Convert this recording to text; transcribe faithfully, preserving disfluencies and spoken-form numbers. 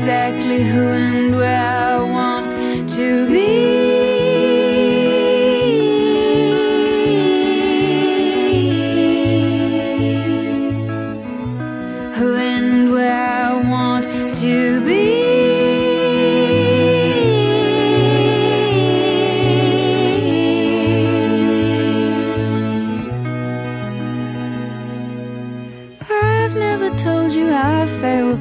exactly who and where I want to be.